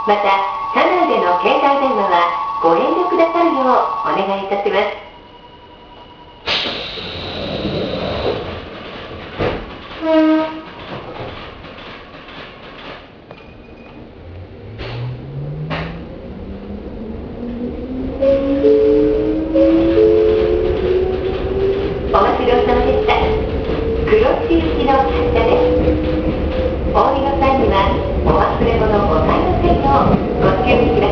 また、車内での携帯電話はご遠慮くださるようお願いいたします。お待ちどうさまでした。黒地行きの発車です。お降りの際にはお忘れ物ございませんようご注意ください。